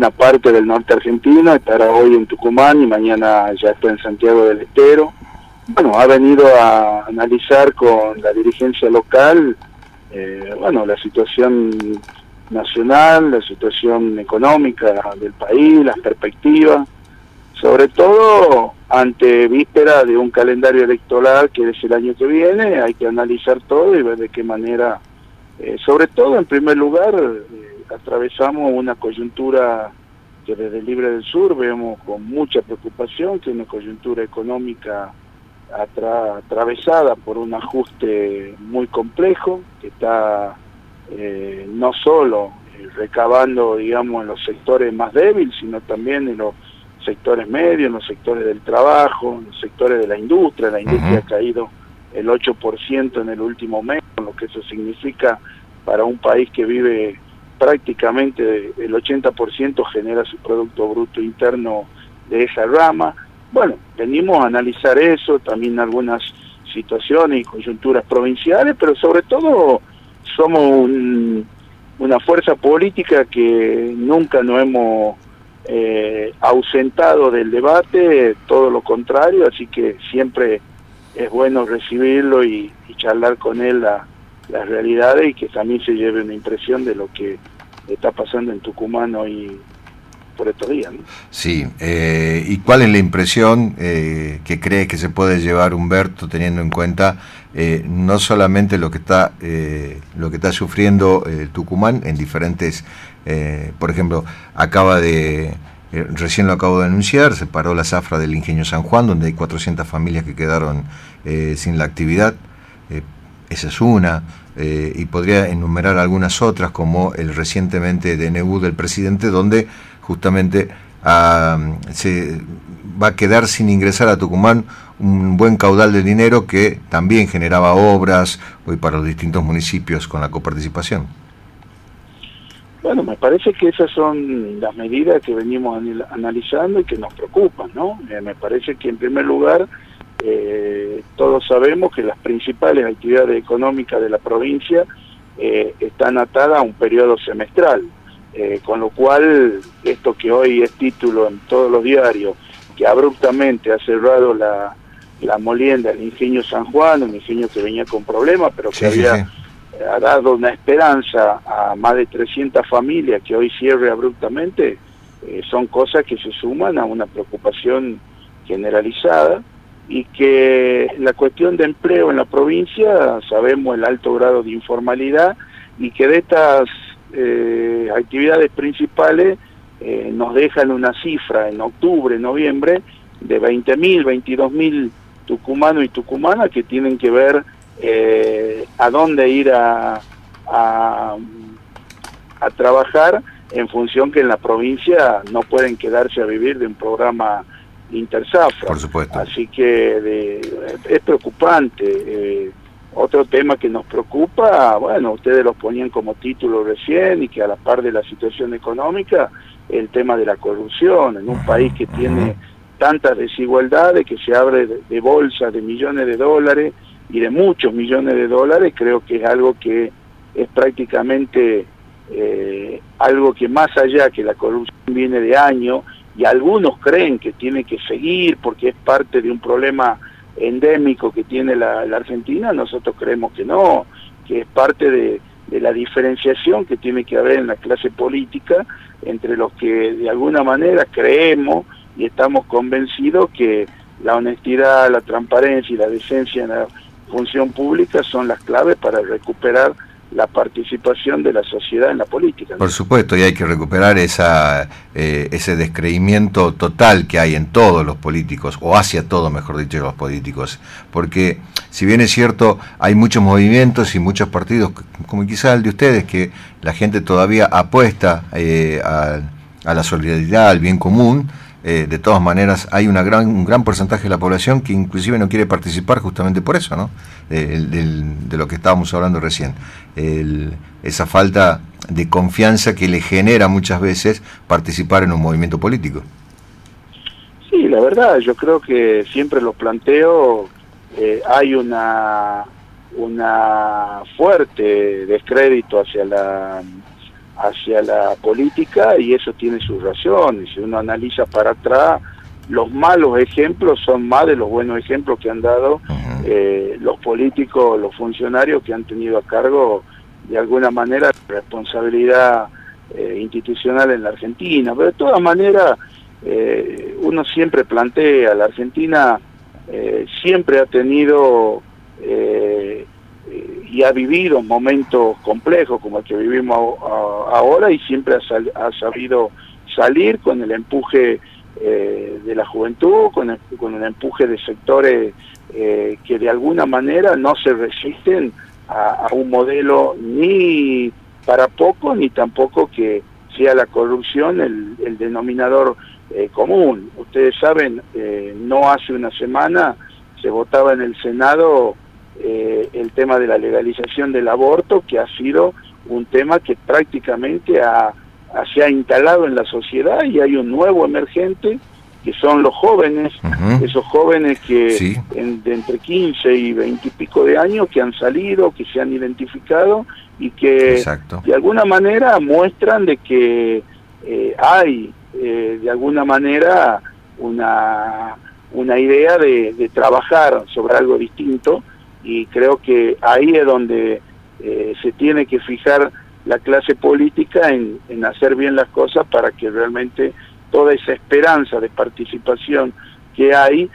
buena parte del norte argentino, estará hoy en Tucumán y mañana ya está en Santiago del Estero. Bueno, ha venido a analizar con la dirigencia local, la situación nacional, la situación económica del país, las perspectivas, sobre todo ante víspera de un calendario electoral que es el año que viene. Hay que analizar todo y ver de qué manera, sobre todo en primer lugar, atravesamos una coyuntura que desde Libre del Sur vemos con mucha preocupación, que es una coyuntura económica atravesada por un ajuste muy complejo, que está no solo recabando, digamos, en los sectores más débiles, sino también en los sectores medios, en los sectores del trabajo, en los sectores de la industria. La industria ha caído el 8% en el último mes, con lo que eso significa para un país que vive prácticamente el 80% genera su Producto Bruto Interno de esa rama. Bueno, venimos a analizar eso, también algunas situaciones y coyunturas provinciales, pero sobre todo somos una fuerza política que nunca nos hemos ausentado del debate, todo lo contrario, así que siempre es bueno recibirlo y charlar con él las realidades, y que también se lleve una impresión de lo que está pasando en Tucumán hoy por estos días, ¿no? Sí, ¿y cuál es la impresión que cree que se puede llevar Humberto, teniendo en cuenta no solamente lo que está sufriendo Tucumán en diferentes, por ejemplo, recién lo acabo de anunciar, se paró la zafra del Ingenio San Juan, donde hay 400 familias que quedaron sin la actividad? Esa es una, y podría enumerar algunas otras, como el recientemente DNU del presidente, donde justamente se va a quedar sin ingresar a Tucumán un buen caudal de dinero que también generaba obras hoy para los distintos municipios con la coparticipación. Bueno, me parece que esas son las medidas que venimos analizando y que nos preocupan, ¿no? Me parece que en primer lugar todos sabemos que las principales actividades económicas de la provincia están atadas a un periodo semestral, con lo cual esto que hoy es título en todos los diarios, que abruptamente ha cerrado la molienda del Ingenio San Juan, un ingenio que venía con problemas, pero que ha dado una esperanza a más de 300 familias, que hoy cierre abruptamente, son cosas que se suman a una preocupación generalizada. Y que la cuestión de empleo en la provincia, sabemos el alto grado de informalidad, y que de estas actividades principales nos dejan una cifra en octubre, noviembre, de 20.000, 22.000 tucumanos y tucumanas que tienen que ver a dónde ir a trabajar, en función que en la provincia no pueden quedarse a vivir de un programa Intersafra. Por supuesto. Así que es preocupante. Otro tema que nos preocupa, bueno, ustedes los ponían como título recién, y que a la par de la situación económica, el tema de la corrupción en un país que tiene tantas desigualdades, que se abre de bolsas de millones de dólares y de muchos millones de dólares. Creo que es algo que es prácticamente algo que, más allá que la corrupción viene de años, y algunos creen que tiene que seguir porque es parte de un problema endémico que tiene la Argentina, nosotros creemos que no, que es parte de la diferenciación que tiene que haber en la clase política entre los que de alguna manera creemos y estamos convencidos que la honestidad, la transparencia y la decencia en la función pública son las claves para recuperar la participación de la sociedad en la política, ¿no? Por supuesto, y hay que recuperar ese descreimiento total que hay en todos los políticos, o hacia todos, mejor dicho, los políticos, porque si bien es cierto, hay muchos movimientos y muchos partidos, como quizá el de ustedes, que la gente todavía apuesta a la solidaridad, al bien común. De todas maneras hay un gran porcentaje de la población que inclusive no quiere participar justamente por eso, ¿no? De lo que estábamos hablando recién, esa falta de confianza que le genera muchas veces participar en un movimiento político. Sí, la verdad, yo creo que siempre lo planteo, hay una fuerte descrédito hacia hacia la política, y eso tiene sus razones. Si uno analiza para atrás, los malos ejemplos son más de los buenos ejemplos que han dado los políticos, los funcionarios que han tenido a cargo de alguna manera responsabilidad institucional en la Argentina. Pero de todas maneras, uno siempre plantea, la Argentina siempre ha tenido y ha vivido momentos complejos como el que vivimos ahora, y siempre ha sabido salir con el empuje de la juventud, con el empuje de sectores que de alguna manera no se resisten a un modelo ni para poco, ni tampoco que sea la corrupción el denominador común. Ustedes saben, no hace una semana se votaba en el Senado el tema de la legalización del aborto, que ha sido un tema que prácticamente se ha instalado en la sociedad, y hay un nuevo emergente que son los jóvenes, esos jóvenes que de entre 15 y 20 y pico de años, que han salido, que se han identificado y que de alguna manera muestran de que hay de alguna manera una idea de trabajar sobre algo distinto, y creo que ahí es donde se tiene que fijar la clase política en hacer bien las cosas para que realmente toda esa esperanza de participación que hay